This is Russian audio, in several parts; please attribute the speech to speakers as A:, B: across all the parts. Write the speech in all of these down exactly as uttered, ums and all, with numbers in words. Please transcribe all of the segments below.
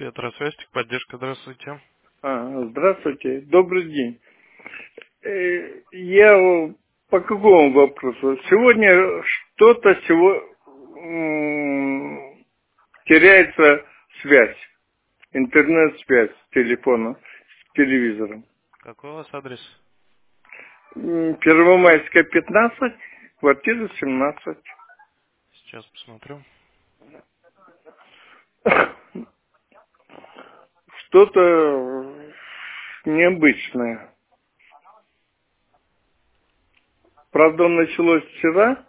A: Петросвязь, поддержка, здравствуйте.
B: А, здравствуйте, добрый день. Э, Я по какому вопросу? Сегодня что-то сего, м, теряется связь, интернет-связь с телефона, с телевизором.
A: Какой у вас адрес?
B: М, Первомайская, пятнадцать, квартира семнадцать.
A: Сейчас посмотрю.
B: Что-то необычное. Правда, началось вчера.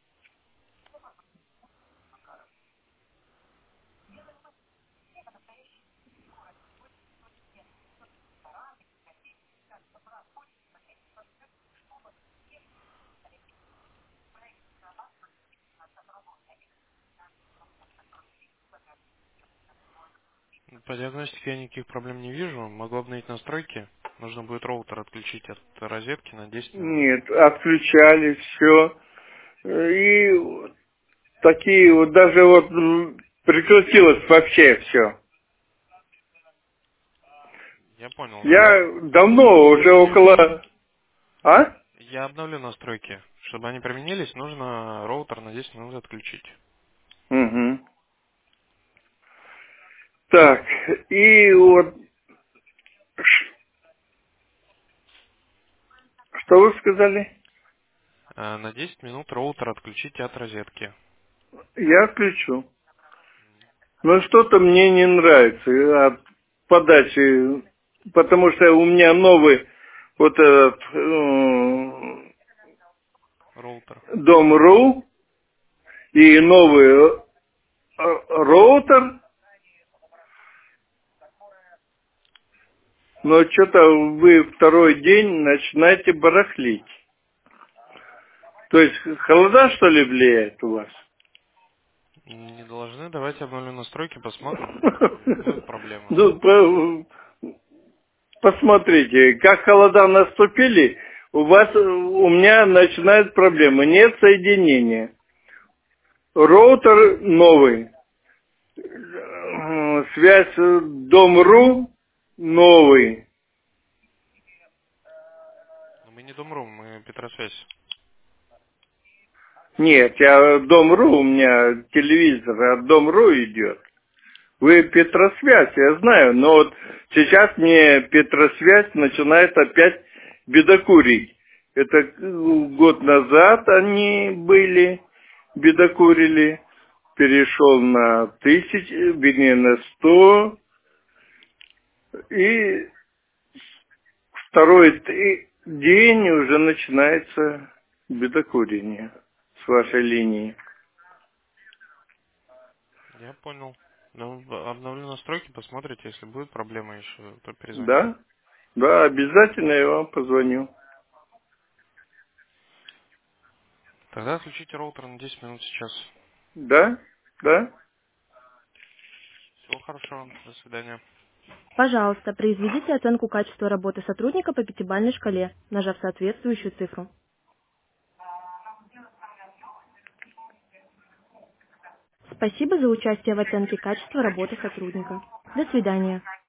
A: По диагностике я никаких проблем не вижу. Могу обновить настройки. Нужно будет роутер отключить от розетки на десять минут.
B: Нет, отключали все. И такие вот даже вот м, прекратилось вообще все.
A: Я понял. Я,
B: Я давно, уже около... А?
A: я обновлю настройки. Чтобы они применились, нужно роутер на десять минут отключить.
B: Угу. Так, и вот... ш- Что вы сказали?
A: А на десять минут роутер отключите от розетки.
B: Я отключу. Но что-то мне не нравится от подачи, потому что у меня новый вот этот м,
A: Роутер.
B: дом.ру и новый э, роутер, но что-то вы второй день начинаете барахлить. То есть холода, что ли, влияет у вас?
A: Не должны. Давайте обновлю настройки, посмотрим. Будет проблема.
B: Ну, по- посмотрите, как холода наступили, у вас, у меня начинают проблемы. Нет соединения. Роутер новый. Э, Связь дом.ру новый.
A: Но мы не Домру, мы Петросвязь.
B: Нет, я дом.ру, у меня телевизор от дом.ру идет. Вы Петросвязь, я знаю, но вот сейчас мне Петросвязь начинает опять бедокурить. Это э, год назад они были, бедокурили, перешел на тысячу, вернее на сто, и второй т- день уже начинается бедокурение с вашей линии.
A: Я понял. Ну, обновлю настройки, посмотрите, если будет проблема еще, то перезвоните.
B: Да? Да, обязательно я вам позвоню.
A: Тогда отключите роутер на десять минут сейчас.
B: Да? Да?
A: Всего хорошего. До свидания.
C: Пожалуйста, произведите оценку качества работы сотрудника по пятибалльной шкале, нажав соответствующую цифру. Спасибо за участие в оценке качества работы сотрудника. До свидания.